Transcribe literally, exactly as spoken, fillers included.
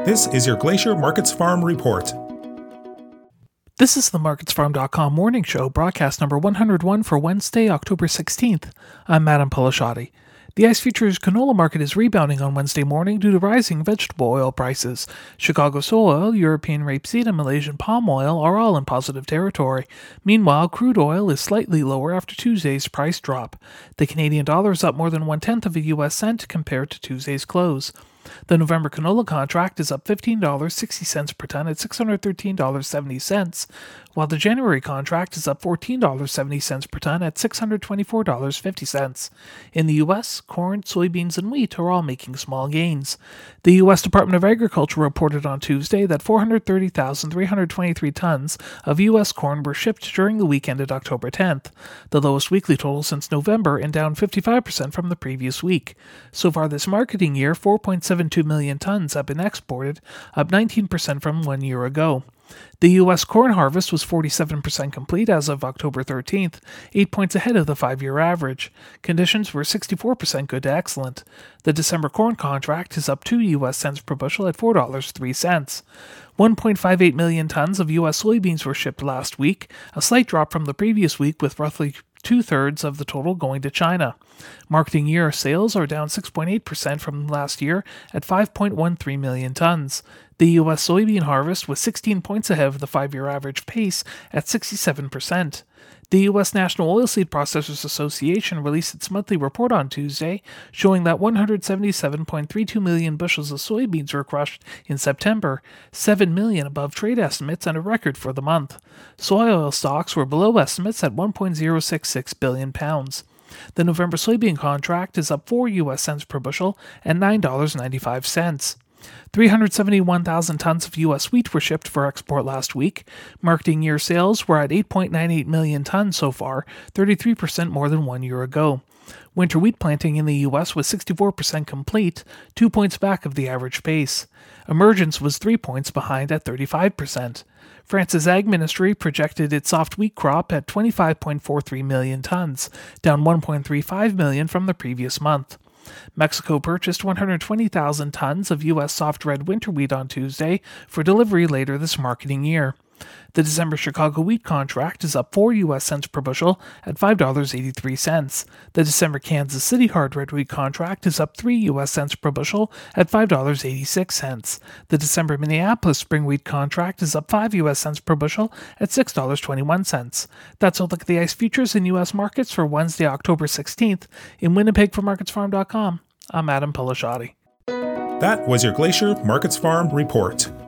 This is your Glacier Markets Farm Report. This is the Markets Farm dot com morning show, broadcast number one hundred one for Wednesday, October sixteenth. I'm Adam Pelashati. The ICE Futures canola market is rebounding on Wednesday morning due to rising vegetable oil prices. Chicago soy oil, European rapeseed, and Malaysian palm oil are all in positive territory. Meanwhile, crude oil is slightly lower after Tuesday's price drop. The Canadian dollar is up more than one-tenth of a U S cent compared to Tuesday's close. The November canola contract is up fifteen dollars and sixty cents per ton at six hundred thirteen dollars and seventy cents, while the January contract is up fourteen dollars and seventy cents per ton at six hundred twenty-four dollars and fifty cents. In the U S, corn, soybeans, and wheat are all making small gains. The U S Department of Agriculture reported on Tuesday that four hundred thirty thousand three hundred twenty-three tons of U S corn were shipped during the week ended October tenth, the lowest weekly total since November and down fifty-five percent from the previous week. So far this marketing year, four point seven two million tons have been exported, up nineteen percent from one year ago. The U S corn harvest was forty-seven percent complete as of October thirteenth, eight points ahead of the five-year average. Conditions were sixty-four percent good to excellent. The December corn contract is up two U S cents per bushel at four dollars and three cents. one point five eight million tons of U S soybeans were shipped last week, a slight drop from the previous week with roughly two-thirds of the total going to China. Marketing year sales are down six point eight percent from last year at five point one three million tons. The U S soybean harvest was sixteen points ahead of the five-year average pace at sixty-seven percent. The U S National Oilseed Processors Association released its monthly report on Tuesday, showing that one hundred seventy-seven point three two million bushels of soybeans were crushed in September, seven million above trade estimates and a record for the month. Soy oil stocks were below estimates at one point zero six six billion pounds. The November soybean contract is up four U S cents per bushel at nine dollars and ninety-five cents. three hundred seventy-one thousand tons of U S wheat were shipped for export last week. Marketing year sales were at eight point nine eight million tons so far, thirty-three percent more than one year ago. Winter wheat planting in the U S was sixty-four percent complete, two points back of the average pace. Emergence was three points behind at thirty-five percent. France's Ag Ministry projected its soft wheat crop at twenty-five point four three million tons, down one point three five million from the previous month. Mexico purchased one hundred twenty thousand tons of U S soft red winter wheat on Tuesday for delivery later this marketing year. The December Chicago wheat contract is up four U S cents per bushel at five dollars and eighty-three cents. The December Kansas City hard red wheat contract is up three U S cents per bushel at five dollars and eighty-six cents. The December Minneapolis spring wheat contract is up five U S cents per bushel at six dollars and twenty-one cents. That's a look at the ICE futures in U S markets for Wednesday, October sixteenth. In Winnipeg for Markets Farm dot com, I'm Adam Pelashati. That was your Glacier Markets Farm Report.